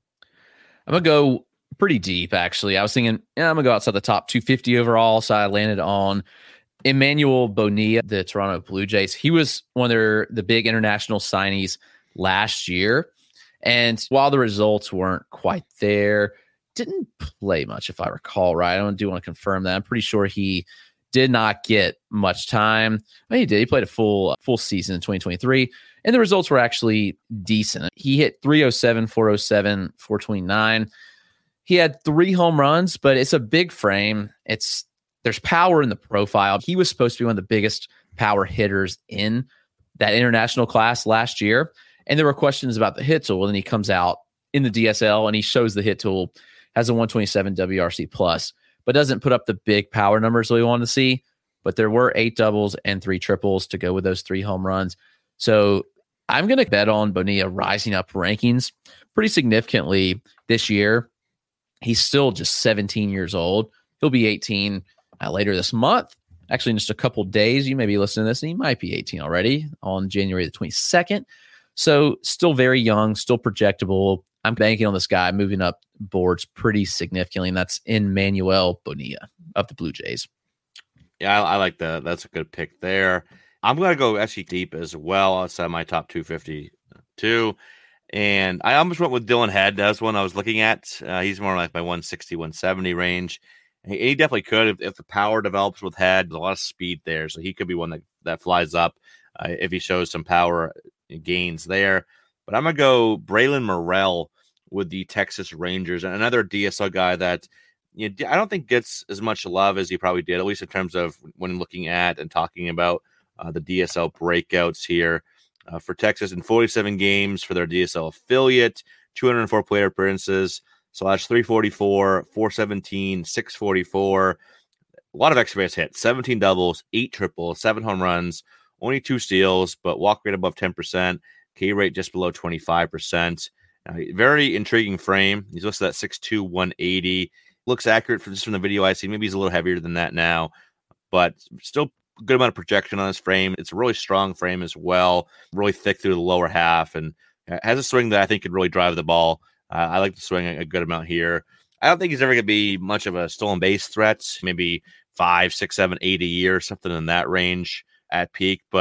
I'm going to go pretty deep, actually. I was thinking, yeah, I'm going to go outside the top two fifty overall. So I landed on Emmanuel Bonilla, the Toronto Blue Jays. He was one of their, the big international signees last year. And while the results weren't quite there, didn't play much, if I recall right. I don't do want to confirm that. I'm pretty sure he did not get much time. But he did. He played a full full season in twenty twenty-three. And the results were actually decent. He hit three oh seven, four oh seven, four twenty-nine. He had three home runs, but it's a big frame. It's There's power in the profile. He was supposed to be one of the biggest power hitters in that international class last year. And there were questions about the hit tool. And he comes out in the D S L and he shows the hit tool, has a one twenty-seven W R C plus, but doesn't put up the big power numbers that we wanted to see. But there were eight doubles and three triples to go with those three home runs. So I'm going to bet on Bonilla rising up rankings pretty significantly this year. He's still just seventeen years old. He'll be eighteen uh, later this month. Actually, in just a couple days, you may be listening to this, and he might be eighteen already on January the twenty-second. So still very young, still projectable. I'm banking on this guy moving up boards pretty significantly, and that's Emmanuel Bonilla of the Blue Jays. Yeah, I, I like that. That's a good pick there. I'm going to go actually deep as well outside my top two fifty too. And I almost went with Dylan Head. That's one I was looking at. Uh, he's more like my one sixty, one seventy range. He, he definitely could if, if the power develops with Head. There's a lot of speed there, so he could be one that, that flies up uh, if he shows some power gains there. But I'm going to go Braylon Morrell with the Texas Rangers, and another D S L guy that you know, I don't think gets as much love as he probably did, at least in terms of when looking at and talking about uh, the D S L breakouts here. Uh, for Texas in forty-seven games for their D S L affiliate, two hundred four player appearances, slash three forty-four, four seventeen, six forty-four. A lot of extra base hits, seventeen doubles, eight triples, seven home runs, only two steals, but walk rate above ten percent, K rate just below twenty-five percent. Uh, very intriguing frame. He's listed at six two, one eighty. Looks accurate for just from the video I see. Maybe he's a little heavier than that now, but still good amount of projection on his frame. It's a really strong frame as well, really thick through the lower half, and has a swing that I think could really drive the ball. Uh, I like the swing a good amount here. I don't think he's ever going to be much of a stolen base threat, maybe five, six, seven, eight a year, something in that range at peak, but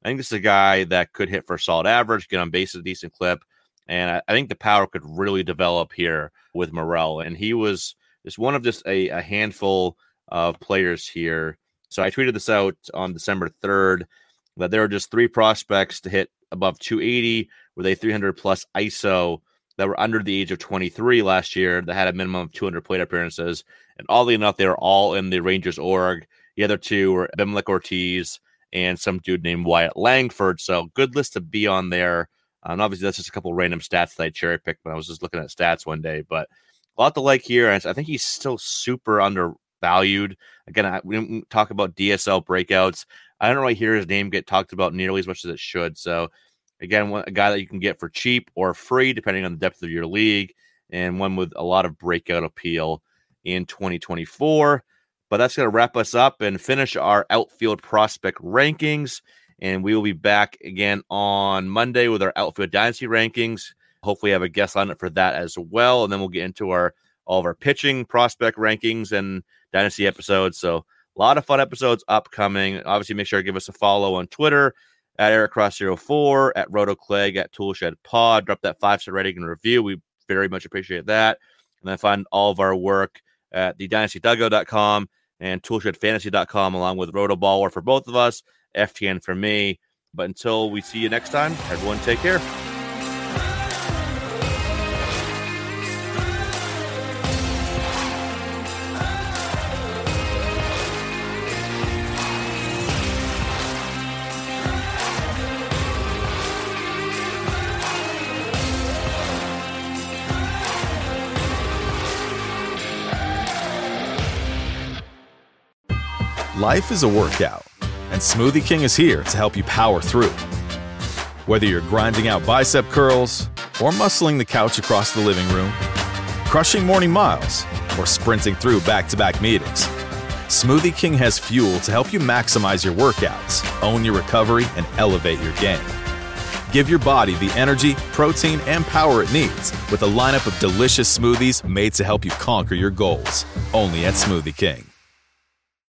I think this is a guy that could hit for a solid average, get on base at a decent clip. And I, I think the power could really develop here with Morel. And he was just one of just a, a handful of players here. So I tweeted this out on December third, that there are just three prospects to hit above two eighty with a three hundred plus I S O that were under the age of twenty-three last year that had a minimum of two hundred plate appearances. And oddly enough, they were all in the Rangers org. The other two were Abimelec Ortiz and some dude named Wyatt Langford. So good list to be on there. And obviously, that's just a couple random stats that I cherry picked when I was just looking at stats one day. But a lot to like here. And I think he's still super undervalued. Again, I, we didn't talk about D S L breakouts. I don't really hear his name get talked about nearly as much as it should. So, again, a guy that you can get for cheap or free, depending on the depth of your league, and one with a lot of breakout appeal in twenty twenty-four. But that's going to wrap us up and finish our outfield prospect rankings. And we will be back again on Monday with our outfield dynasty rankings. Hopefully have a guest on it for that as well. And then we'll get into our all of our pitching prospect rankings and dynasty episodes. So a lot of fun episodes upcoming. Obviously, make sure to give us a follow on Twitter at Eric Cross zero four, at RotoClegg, at Toolshed Pod. Drop that five-star rating and review. We very much appreciate that. And then find all of our work at the dynasty dugout dot com and toolshed fantasy dot com, along with Rotoballer for both of us, F T N for me. But until we see you next time, everyone take care. Life is a workout, and Smoothie King is here to help you power through. Whether you're grinding out bicep curls or muscling the couch across the living room, crushing morning miles, or sprinting through back-to-back meetings, Smoothie King has fuel to help you maximize your workouts, own your recovery, and elevate your game. Give your body the energy, protein, and power it needs with a lineup of delicious smoothies made to help you conquer your goals. Only at Smoothie King.